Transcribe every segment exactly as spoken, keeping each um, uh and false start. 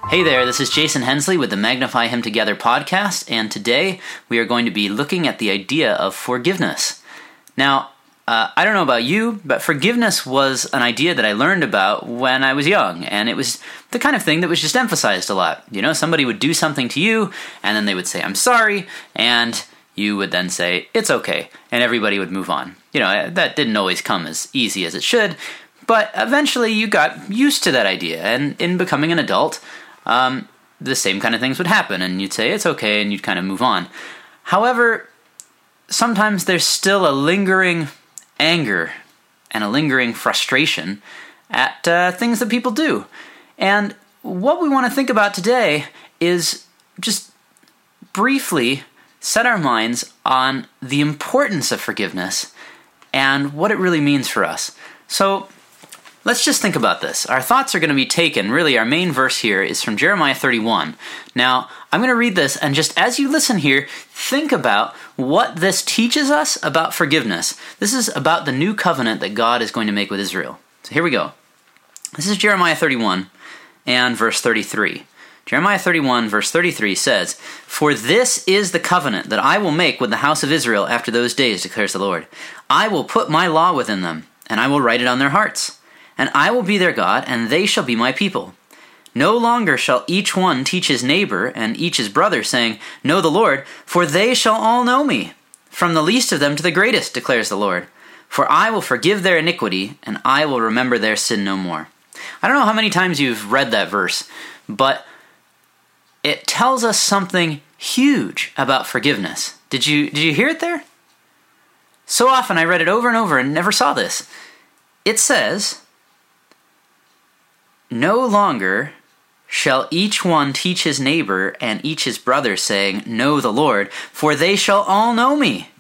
Hey there, this is Jason Hensley with the Magnify Him Together podcast, and today we are going to be looking at the idea of forgiveness. Now, uh, I don't know about you, but forgiveness was an idea that I learned about when I was young, and it was the kind of thing that was just emphasized a lot. You know, somebody would do something to you, and then they would say, "I'm sorry," and you would then say, "It's okay," and everybody would move on. You know, that didn't always come as easy as it should, but eventually you got used to that idea, and in becoming an adult, Um, the same kind of things would happen, and you'd say, "It's okay," and you'd kind of move on. However, sometimes there's still a lingering anger and a lingering frustration at uh, things that people do. And what we want to think about today is just briefly set our minds on the importance of forgiveness and what it really means for us. So, let's just think about this. Our thoughts are going to be taken, really our main verse here is from Jeremiah thirty-one. Now, I'm going to read this, and just as you listen here, think about what this teaches us about forgiveness. This is about the new covenant that God is going to make with Israel. So here we go. This is Jeremiah thirty-one and verse thirty-three. Jeremiah thirty-one verse thirty-three says, "For this is the covenant that I will make with the house of Israel after those days, declares the Lord. I will put my law within them, and I will write it on their hearts. And I will be their God, and they shall be my people. No longer shall each one teach his neighbor and each his brother, saying, 'Know the Lord,' for they shall all know me, from the least of them to the greatest, declares the Lord. For I will forgive their iniquity, and I will remember their sin no more." I don't know how many times you've read that verse, but it tells us something huge about forgiveness. Did you, did you hear it there? So often I read it over and over and never saw this. It says, "No longer shall each one teach his neighbor and each his brother, saying, 'Know the Lord,' for they shall all know me."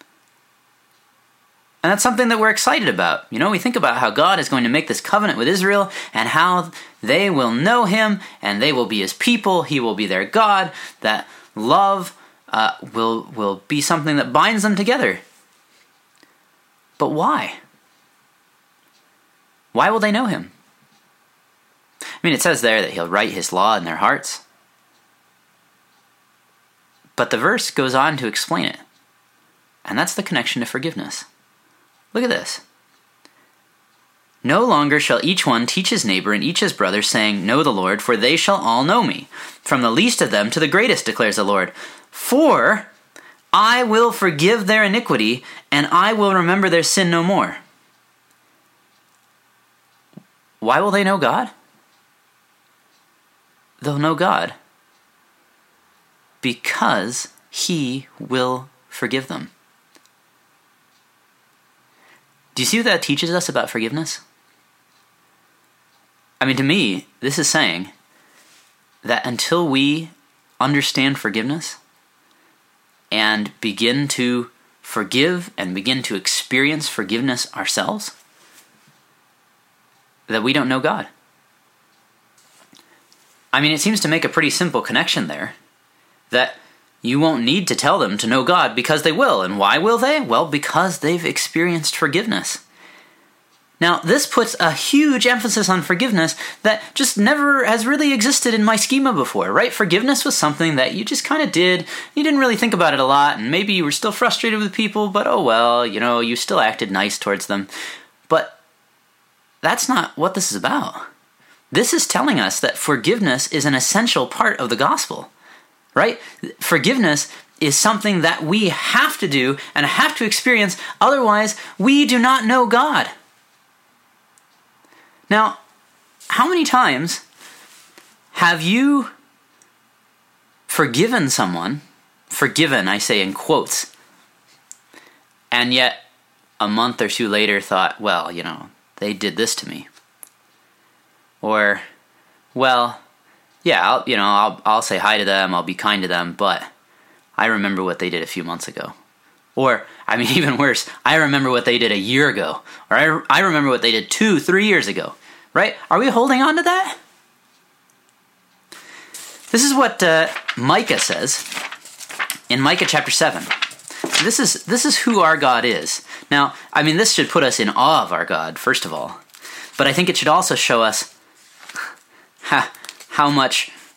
And that's something that we're excited about. You know, we think about how God is going to make this covenant with Israel and how they will know him and they will be his people. He will be their God. That love uh, will, will be something that binds them together. But why? Why will they know him? I mean, it says there that he'll write his law in their hearts. But the verse goes on to explain it. And that's the connection to forgiveness. Look at this. "No longer shall each one teach his neighbor and each his brother, saying, 'Know the Lord,' for they shall all know me, from the least of them to the greatest, declares the Lord. For I will forgive their iniquity, and I will remember their sin no more." Why will they know God? They'll know God because he will forgive them. Do you see what that teaches us about forgiveness? I mean, to me, this is saying that until we understand forgiveness and begin to forgive and begin to experience forgiveness ourselves, that we don't know God. I mean, it seems to make a pretty simple connection there, that you won't need to tell them to know God because they will. And why will they? Well, because they've experienced forgiveness. Now, this puts a huge emphasis on forgiveness that just never has really existed in my schema before, right? Forgiveness was something that you just kind of did. You didn't really think about it a lot, and maybe you were still frustrated with people, but oh well, you know, you still acted nice towards them. But that's not what this is about. This is telling us that forgiveness is an essential part of the gospel, right? Forgiveness is something that we have to do and have to experience, otherwise we do not know God. Now, how many times have you forgiven someone, forgiven, I say in quotes, and yet a month or two later thought, well, you know, they did this to me? Or, well, yeah, I'll, you know, I'll, I'll say hi to them, I'll be kind to them, but I remember what they did a few months ago. Or, I mean, even worse, I remember what they did a year ago. Or I, I remember what they did two, three years ago. Right? Are we holding on to that? This is what uh, Micah says in Micah chapter seven. This is this is who our God is. Now, I mean, this should put us in awe of our God, first of all. But I think it should also show us how, how much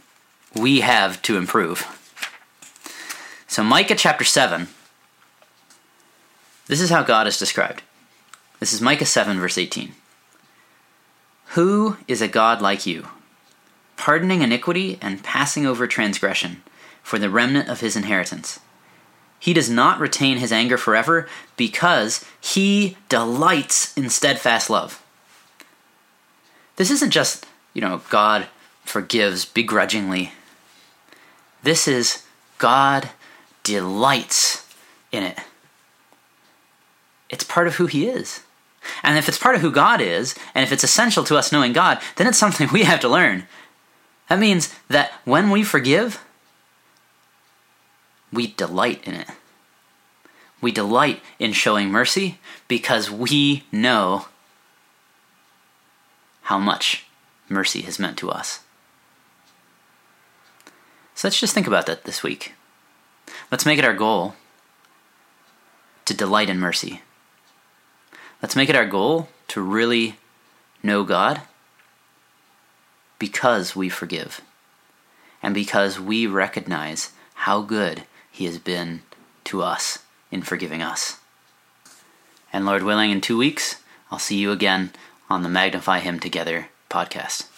we have to improve. So Micah chapter seven, this is how God is described. This is Micah seven, verse eighteen. Who is a God like you, pardoning iniquity and passing over transgression for the remnant of his inheritance? He does not retain his anger forever because he delights in steadfast love. This isn't just, you know, God forgives begrudgingly. This is God delights in it. It's part of who he is. And if it's part of who God is, and if it's essential to us knowing God, then it's something we have to learn. That means that when we forgive, we delight in it. We delight in showing mercy because we know how much mercy has meant to us. So let's just think about that this week. Let's make it our goal to delight in mercy. Let's make it our goal to really know God because we forgive and because we recognize how good he has been to us in forgiving us. And Lord willing, in two weeks, I'll see you again on the Magnify Him Together podcast.